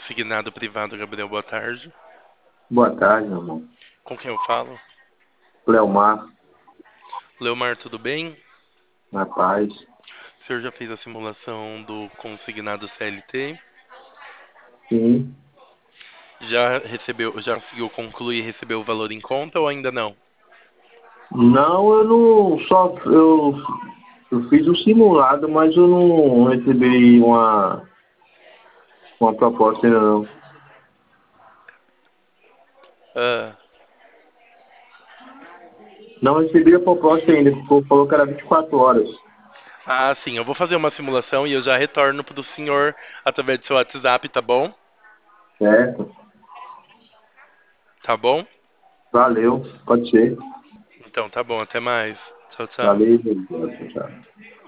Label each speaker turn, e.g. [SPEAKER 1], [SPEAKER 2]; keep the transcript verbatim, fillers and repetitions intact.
[SPEAKER 1] consignado privado, Gabriel. Boa tarde.
[SPEAKER 2] Boa tarde, meu irmão.
[SPEAKER 1] Com quem eu falo?
[SPEAKER 2] Leomar,
[SPEAKER 1] Leomar, tudo bem?
[SPEAKER 2] na paz.
[SPEAKER 1] O senhor já fez a simulação do consignado C L T?
[SPEAKER 2] Sim.
[SPEAKER 1] Já recebeu, já conseguiu concluir e receber o valor em conta ou ainda não?
[SPEAKER 2] Não, eu não só eu, eu fiz o simulado, mas eu não recebi uma, uma proposta ainda não.
[SPEAKER 1] Ah,
[SPEAKER 2] Não recebi a proposta ainda, porque falou que era vinte e quatro horas.
[SPEAKER 1] ah, sim. Eu vou fazer uma simulação e eu já retorno pro senhor através do seu WhatsApp, tá bom?
[SPEAKER 2] Certo?
[SPEAKER 1] Tá bom?
[SPEAKER 2] Valeu, pode ser.
[SPEAKER 1] Então tá bom. Até mais. Tchau, tchau.
[SPEAKER 2] Valeu, tchau, tchau.